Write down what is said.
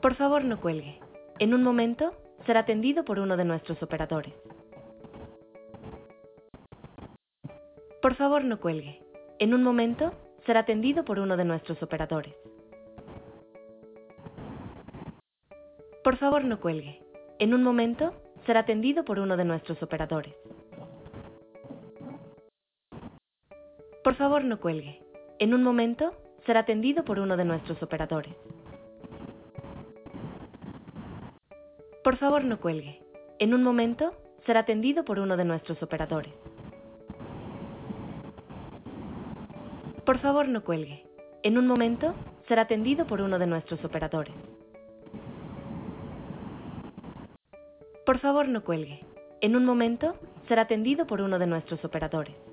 Por favor, no cuelgue. En un momento, será atendido por uno de nuestros operadores. Por favor, no cuelgue. En un momento, será atendido por uno de nuestros operadores. Por favor, no cuelgue. En un momento, será atendido por uno de nuestros operadores. Por favor, no cuelgue. En un momento, será atendido por uno de nuestros operadores. Por favor, no cuelgue. En un momento, será atendido por uno de nuestros operadores. Por favor, no cuelgue. En un momento, será atendido por uno de nuestros operadores. Por favor, no cuelgue. En un momento, será atendido por uno de nuestros operadores.